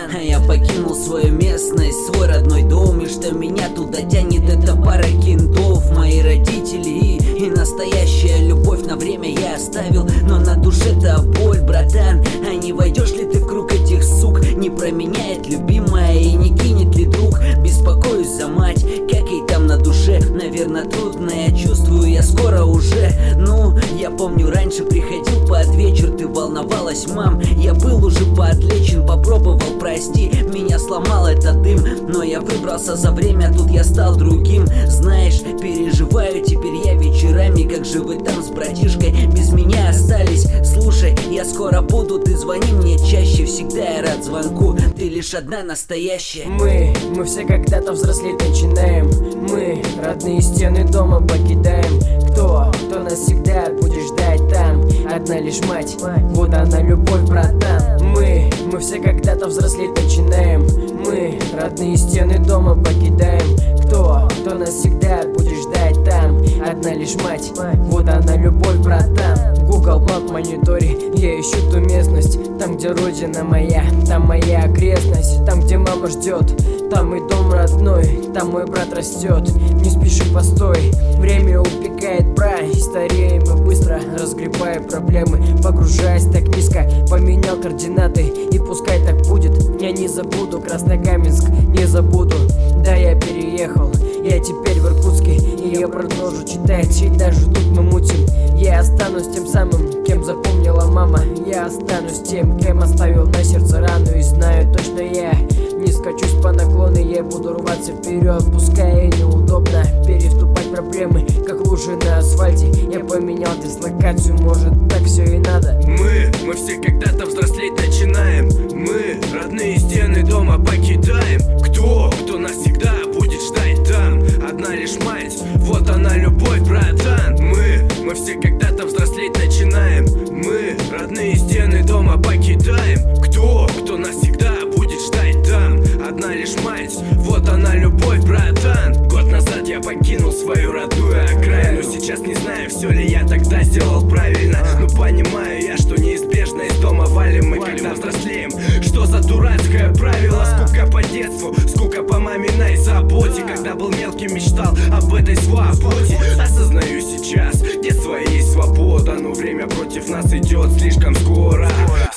А я покинул свою местность, свой родной дом. И что меня туда тянет, это пара кентов. Мои родители и настоящая любовь на время я оставил. Но на душе-то боль, братан. А не войдешь ли ты в круг этих сук? Не променяет любимая и не кинет ли друг? Беспокоюсь за мать, как ей там на душе. Наверное, трудно, я чувствую, я скоро уже. Ну, я помню, раньше приходил под вечер, ты волновалась, мам. Я был уже поотлечен, попробовал, прости. Меня сломал этот дым, но я выбрался за время, тут я стал другим. Знаешь, переживаю теперь я вечерами, как же вы там с братишкой без меня остались. Слушай, я скоро буду, ты звони мне чаще. Всегда я рад звонку, ты лишь одна настоящая. Мы все когда-то взрослеть начинаем. Мы родные стены дома покидаем. Кто нас всегда будет ждать там? Одна лишь мать, вот она любовь, братан. Мы все когда-то взрослеть начинаем. Мы родные стены дома покидаем. Кто нас всегда будет ждать там? Одна лишь мать, вот она любовь, братан. Google Map мониторе, я ищу ту местность. Там, где родина моя, там моя окрестность. Там, где мама ждет, там и дом родной. Там мой брат растет, не спеши, постой. Время убегает, брат, и стареем мы быстро, разгребая проблемы, погружаясь так низко. Поменял координаты, и пускай так будет. Я не забуду Краснокаменск, не забуду. Да, я переехал, я теперь в Иркутске, и я продолжу читать, и даже тут мы мутим. Я останусь тем самым, кем запомнила мама. Я останусь тем, кем оставил на сердце рану. И знаю точно, я не скачусь по наклону, я буду рваться вперед, пускай и неудобно переступать проблемы, как лужи на асфальте. Я поменял дислокацию, может так все и надо. Мы все когда-то взрослеть начинаем. Мы родные стены дома покидаем. Кто нас всегда будет ждать там? Одна лишь мать, вот она любовь, братан. Мы все когда-то взрослеть начинаем. Мы родные стены дома покидаем. Кто нас всегда будет ждать там? Одна лишь мать, вот она любовь, братан. Год назад я покинул свою родную окраину. Сейчас не знаю, все ли я тогда сделал правильно, но понимаю я, что неизбежно из дома валим мы, когда взрослеем. Что за дурацкое правило? Скука по детству, скука по маминой заботе. Когда был мелким, мечтал об этой свободе. Осознаю сейчас, детство и есть свобода, но время против нас идет слишком скоро.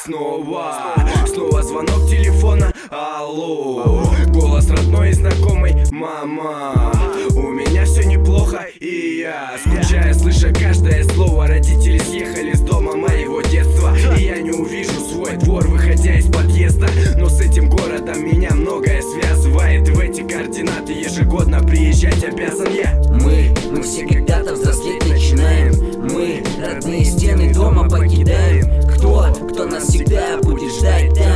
Снова звонок телефона. Алло, голос родной и знакомый. Мама, у меня все неплохо, и я скучаю, слыша каждое слово. Родители съехали с дома моего детства, и я не увижу свой двор, выходя из подъезда. Но с этим городом меня многое связывает, и в эти координаты ежегодно приезжать обязан я. Мы все когда-то взрослеть начинаем. Мы родные стены дома покидаем. Кто нас всегда будет ждать там?